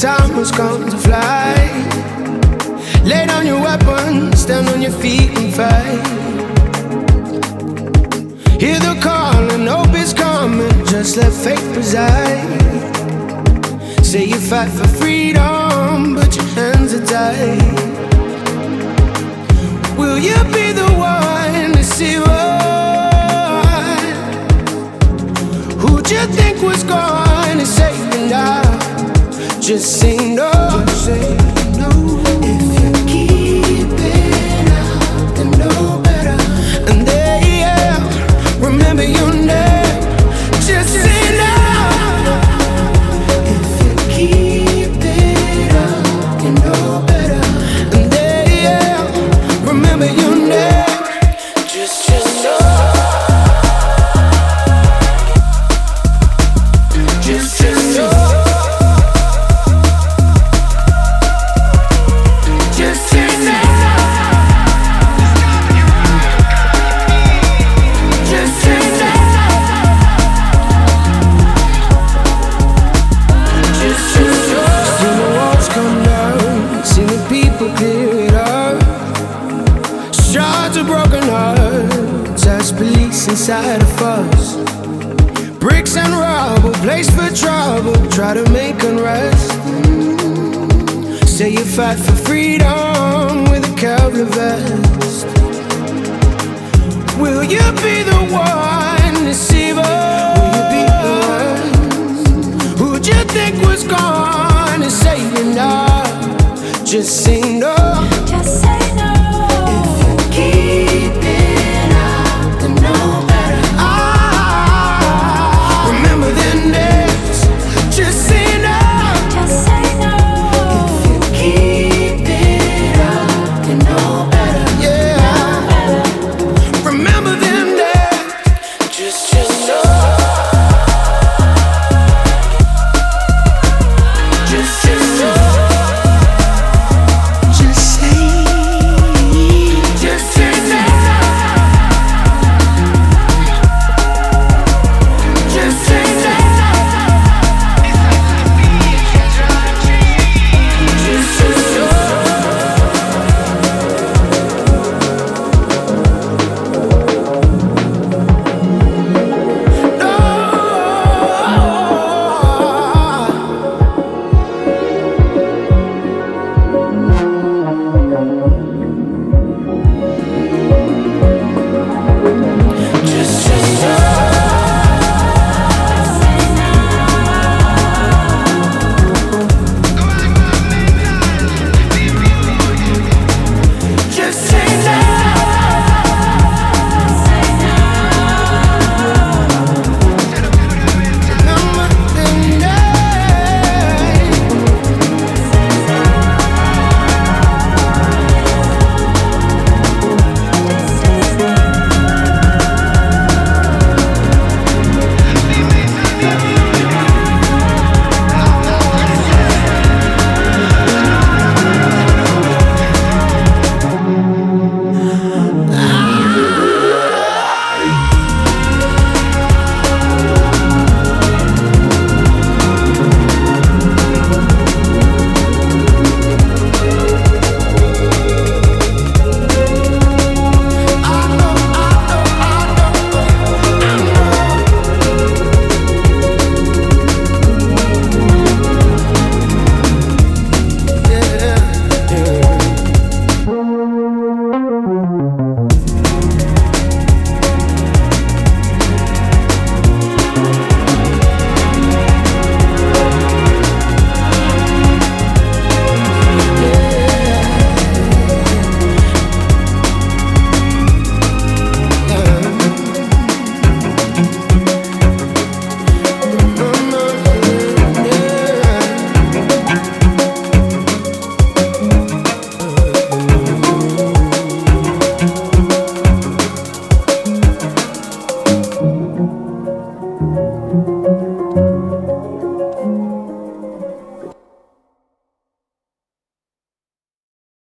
time has come to fly. Lay down your weapons, stand on your feet and fight. Hear the call and hope is coming, just let fate preside. Say you fight for freedom, but your hands are tied. Will you be the one to see what? Who'd you think was going to save you now? Just say no. Just say no. If you keep it up, then know better. And they remember your name. Just say no. If you keep it up, you know better. And they remember your name. Just know. Just know. Clear it up. Shards of broken hearts as police inside of us. Bricks and rubble, place for trouble. Try to make unrest. Say you fight for freedom with a Kevlar vest. Will you be the one to save us? Will you be the one? Who'd you think was gonna save you now? Just say no.